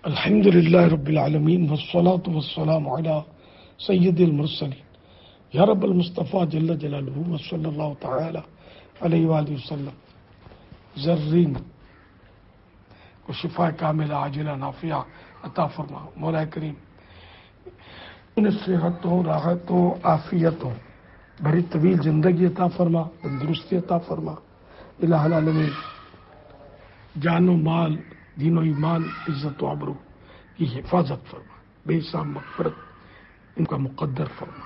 الحمد للہ رب العالمین والصلاة والسلام علی سید المرسلین یا رب المصطفیٰ جل جلالہ وصلی اللہ تعالی علیہ وآلہ وسلم زرین کو شفا کاملہ عاجلہ نافعہ عطا فرما. مولا کریم ان صحتوں راحتوں عافیتوں بھری طویل زندگی عطا فرما, تندرستی عطا فرما. الہ العالمین جان و مال, دین و ایمان, عزت و آبرو کی حفاظت فرما, بے حساب مغفرت ان کا مقدر فرما.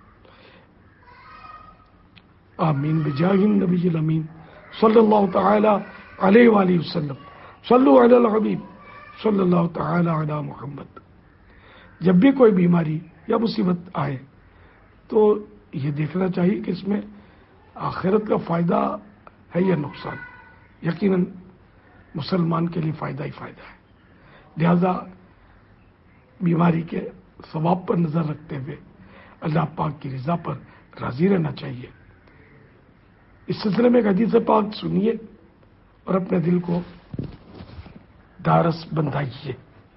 آمین بجاہ النبی الامین صلی اللہ تعالی علیہ وآلہ وسلم. صلو علی الحبیب صلی اللہ تعالی علی محمد. جب بھی کوئی بیماری یا مصیبت آئے تو یہ دیکھنا چاہیے کہ اس میں آخرت کا فائدہ ہے یا نقصان. یقیناً مسلمان کے لیے فائدہ ہی فائدہ ہے, لہذا بیماری کے ثواب پر نظر رکھتے ہوئے اللہ پاک کی رضا پر راضی رہنا چاہیے. اس سلسلے میں ایک حدیث پاک سنیے اور اپنے دل کو ڈھارس بندھائیے.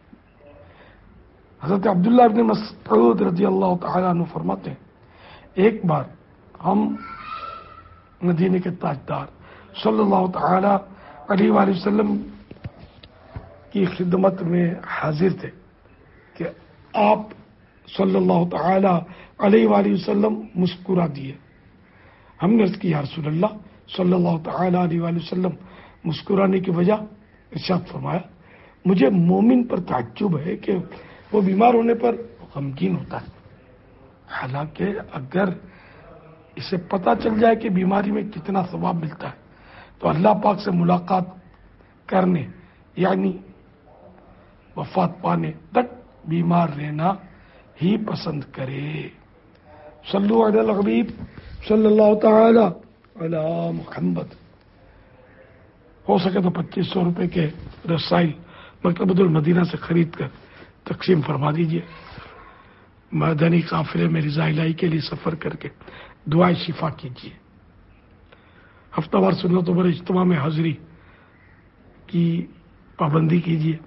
حضرت عبداللہ ابن مسعود رضی اللہ تعالیٰ عنہ فرماتے ہیں, ایک بار ہم مدینے کے تاجدار صلی اللہ تعالی علیہ وآلہ وسلم کی خدمت میں حاضر تھے کہ آپ صلی اللہ تعالی علیہ وآلہ وسلم مسکرا دیے. ہم نے عرض کی یا رسول اللہ صلی اللہ تعالی علیہ وآلہ وسلم مسکرانے کی وجہ. ارشاد فرمایا, مجھے مومن پر تعجب ہے کہ وہ بیمار ہونے پر غمگین ہوتا ہے, حالانکہ اگر اسے پتہ چل جائے کہ بیماری میں کتنا ثواب ملتا ہے تو اللہ پاک سے ملاقات کرنے یعنی وفات پانے تک بیمار رہنا ہی پسند کرے. صلو علی الحبیب صلی اللہ تعالی علی محمد. ہو سکے تو 2500 روپے کے رسائل مکتبۃ المدینہ سے خرید کر تقسیم فرما دیجیے. مدنی قافلے میں رضا الہی کے لیے سفر کر کے دعائیں شفا کیجیے. ہفتہ وار سنتوں پر اجتماع میں حاضری کی پابندی کیجیے.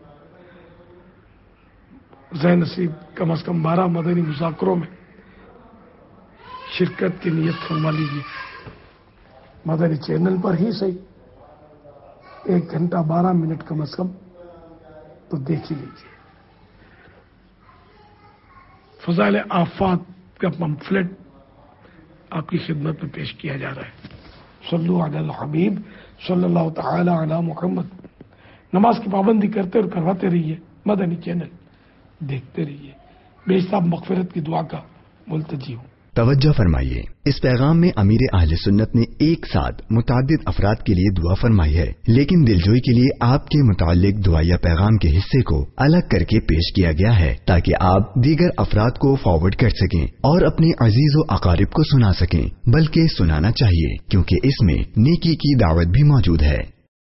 ذہن نصیب کم از کم 12 مدنی مذاکروں میں شرکت کی نیت فرما لیجیے. مدنی چینل پر ہی صحیح 1 گھنٹہ 12 منٹ کم از کم تو دیکھ ہی لیجیے. فضائل آفات کا پمفلٹ آپ کی خدمت میں پیش کیا جا رہا ہے. صلو علی الحبیب صلی اللہ تعالی علی محمد. نماز کی پابندی کرتے اور کرواتے رہیے. مدنی چینل دیکھتے رہیے. بے حساب مغفرت کی دعا کا ملتجی ہوں. توجہ فرمائیے, اس پیغام میں امیر اہل سنت نے ایک ساتھ متعدد افراد کے لیے دعا فرمائی ہے, لیکن دلجوئی کے لیے آپ کے متعلق دعائیہ پیغام کے حصے کو الگ کر کے پیش کیا گیا ہے تاکہ آپ دیگر افراد کو فارورڈ کر سکیں اور اپنے عزیز و اقارب کو سنا سکیں. بلکہ سنانا چاہیے کیونکہ اس میں نیکی کی دعوت بھی موجود ہے.